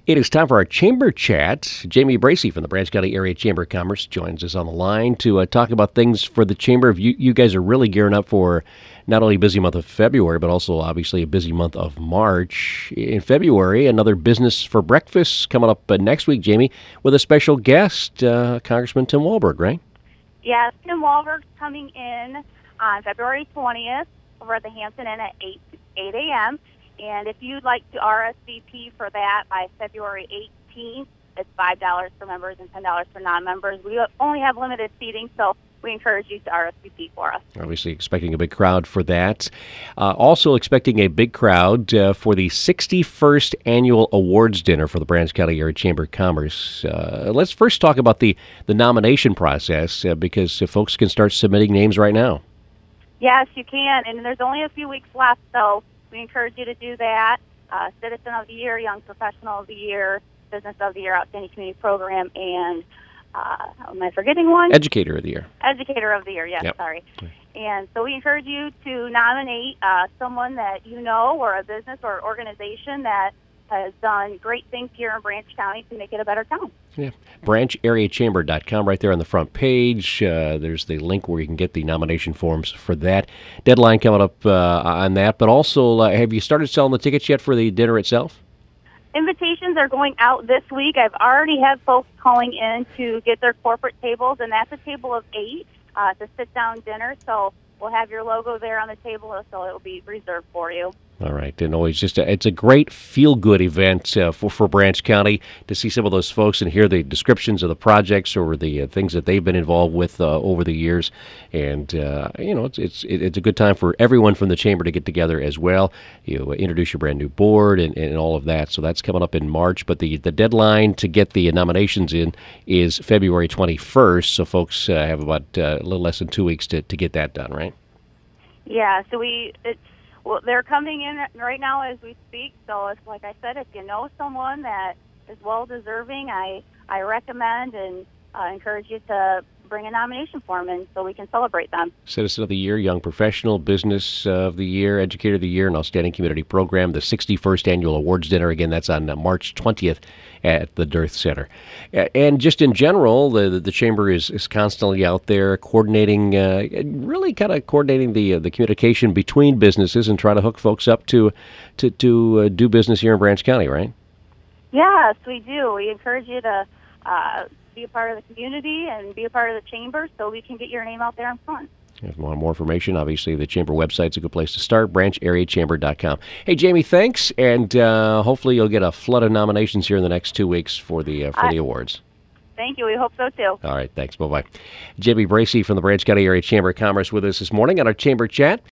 It is time for our Chamber Chat. Jamie Bracey from the Branch County Area Chamber of Commerce joins us on the line to talk about things for the Chamber. You guys are really gearing up for not only a busy month of February, but also obviously a busy month of March. In February, another Business for Breakfast coming up next week, Jamie, with a special guest, Congressman Tim Walberg, right? Yes, Tim Walberg's coming in on February 20th over at the Hampton Inn at 8 a.m., and if you'd like to RSVP for that by February 18th, it's $5 for members and $10 for non-members. We only have limited seating, so we encourage you to RSVP for us. Obviously expecting a big crowd for that. Also expecting a big crowd for the 61st Annual Awards Dinner for the Branch County Area Chamber of Commerce. Let's first talk about the nomination process because folks can start submitting names right now. Yes, you can, and there's only a few weeks left, so we encourage you to do that. Citizen of the Year, Young Professional of the Year, Business of the Year, Outstanding Community Program, and am I forgetting one? Educator of the Year. Educator of the Year, yes, Yep. Sorry. And so we encourage you to nominate someone that you know or a business or organization that has done great things here in Branch County to make it a better town. Yeah, branchareachamber.com right there on the front page. There's the link where you can get the nomination forms for that. Deadline coming up on that. But also, have you started selling the tickets yet for the dinner itself? Invitations are going out this week. I've already had folks calling in to get their corporate tables, and that's a table of 8. It's a sit-down dinner, so we'll have your logo there on the table, so it will be reserved for you. All right, and always it's a great feel-good event for Branch County to see some of those folks and hear the descriptions of the projects or the things that they've been involved with over the years, and it's a good time for everyone from the chamber to get together as well. You introduce your brand new board and all of that. So that's coming up in March, but the deadline to get the nominations in is February 21st. So folks have about a little less than 2 weeks to get that done, right? Yeah, so well, they're coming in right now as we speak, so it's like I said, if you know someone that is well-deserving, I recommend and encourage you to bring a nomination form in so we can celebrate them. Citizen of the Year, Young Professional, Business of the Year, Educator of the Year, and Outstanding Community Program, the 61st Annual Awards Dinner. Again, that's on March 20th at the Dearth Center. And just in general, the Chamber is constantly out there coordinating, really kind of coordinating the communication between businesses and trying to hook folks up to do business here in Branch County, right? Yes, we do. We encourage you to be a part of the community and be a part of the chamber so we can get your name out there in front. If you want more information, obviously the chamber website's a good place to start, branchareachamber.com. Hey, Jamie, thanks, and hopefully you'll get a flood of nominations here in the next 2 weeks for the awards. Thank you. We hope so, too. All right, thanks. Bye-bye. Jamie Bracey from the Branch County Area Chamber of Commerce with us this morning on our Chamber Chat.